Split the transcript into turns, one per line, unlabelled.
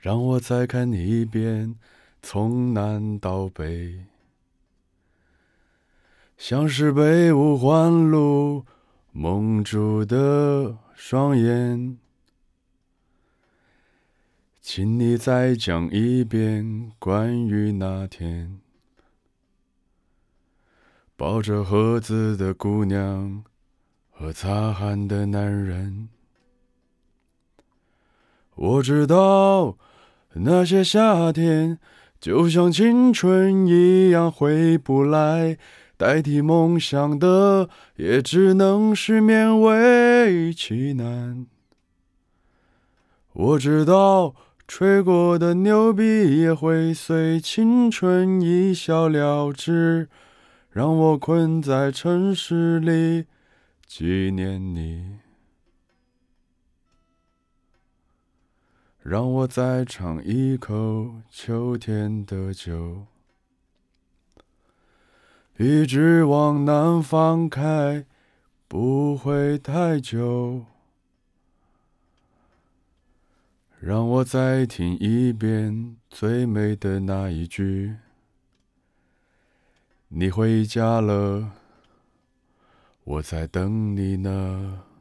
让我再看你一遍，从南到北，像是被五环路蒙住的双眼。请你再讲一遍关于那天抱着盒子的姑娘和擦汗的男人。我知道那些夏天就像青春一样回不来，代替梦想的也只能是勉为其难。我知道吹过的牛逼也会随青春一笑了之，让我困在城市里纪念你。让我再尝一口秋天的酒，一直往南方开，不会太久。让我再听一遍最美的那一句，你回家了，我在等你呢。